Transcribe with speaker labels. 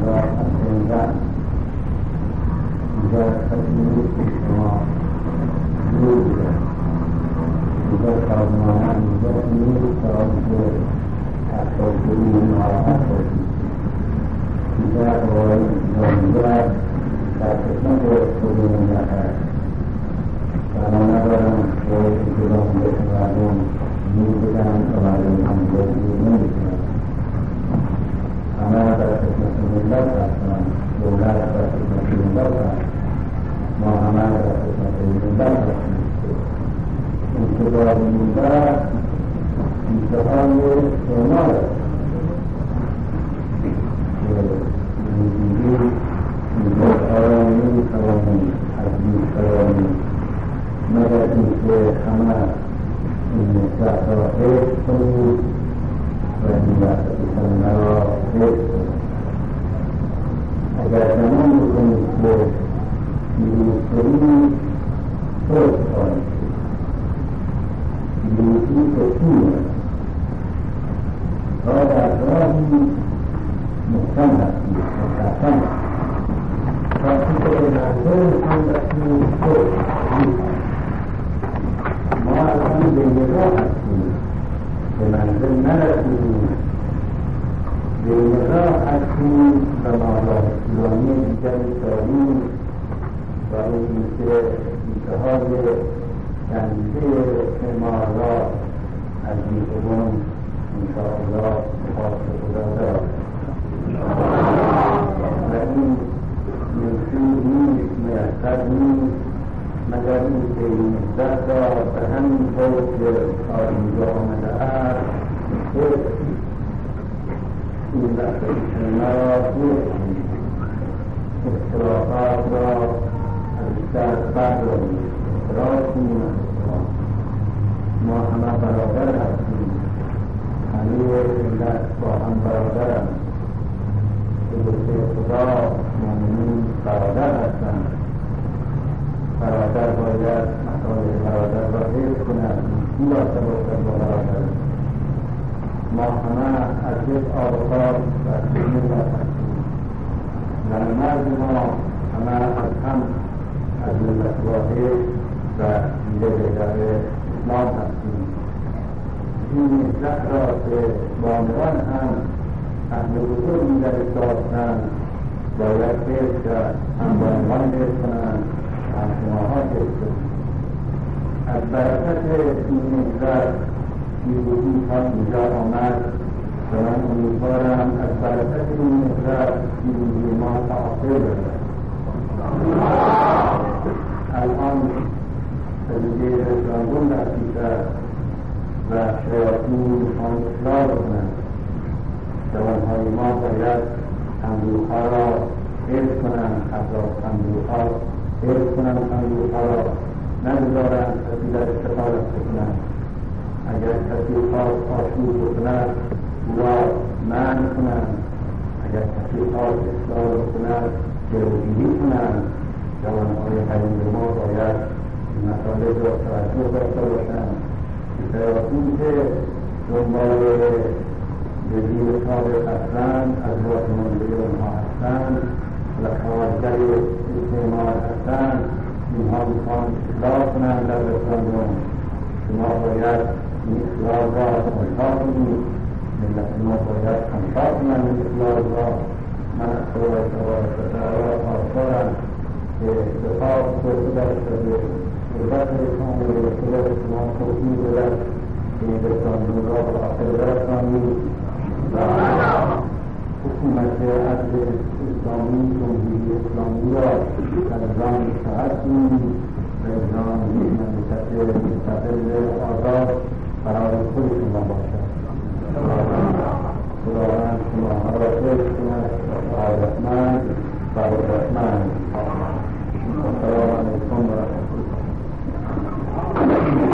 Speaker 1: اینجا اینجا اینجا تصمیمی که شما دور بودن اینجا سازمانان اینجا نیست برای که افرادی ناراحت باشید اینجا روایی اینجا در قسمت خودمون نکرد و ما ندارم روی جلوم به مردم نور بدن و مردم هم دور نمیکنن همه در قسمت ملت هستن دولت در قسمت ملت هست ما همه در قسمت ملت هستیم انتظار ملت انتظار شما آرامی توانیم عزیز توانیم مگر اینکه همه این نسبت را حفظ کنیم و این وقتشان را حفظ کنیم اگر زمان بکنیم که پیروز کنیم حفظ کنیم پیروزی کشیم را در راهی محکم هستیم مستحکم هستیم وقتی که به منظر هم رسیم ما الان به نگاه هستیم به منظر نرسیم به نگاه هستیم و مالات ایرانی دیگری داریم و این که انتهای کنده امارات از بیخبون انشاءالله خواست خدا دارد و این منشور نیست میسر نیست مگر این که این نسبت را به همین طور که آینجا آمده است این وقت شما را بکنید اختلافات را از سر بردارید اختلاف کنید ما همه برابر هستیم همه ملت با هم برابرند به خدا مؤمنین برادر هستند برادر باید مسائل برادر را حفظ کند این داشته باشد با برادر ما همه از یک آبخار و از یک ملت هستیم و مرد ما همه از هم از ملت واحد و ملت اسلام هستیم این نسبت را که بانوان هم اهل بزرگی در داشتن باید حفظ کرد هم بانوان حفظ کنند هم شماها حفظ کنند از برکت این نسبت پیروزی تا اینجا آمد و من امیدوارم از برکت این نسبت پیروزی ما تأثیر برد الان پدیده رسانگون در پیش و شیاطین میخوان اصلاح کنند جوانهای ما باید صندوقها را حفظ کنند حتی صندوقها حفظ کنند صندوقها را نگذارند کسی در استفادت بکنند اگر کسی خواست آشوب بکند او را منع کنند اگر کسی خواست اصلاح بکند جلوگیری کنند جوانهای قدیم ما باید این مطالب را توجه داشته باشند شیاطین که دنبال به زیر کار هستند از راه منزل آنها هستند و کارگر استعمار هستند اینها میخوان اصلاح کنند در رساندن شما باید این اصلاح را آنها کنید ملت ما باید آنها کنند این اصلاح را من از خدا تبارک و تعالی آثارم که دفاع خود در شده قربت رسان و رسول شما توفیق بدهد که این رساندن را به آخر برسانید و حکومت عدل اسلامی جمهوری اسلامی را از راه صحت کنید و از راه مملکت مستقل آزاد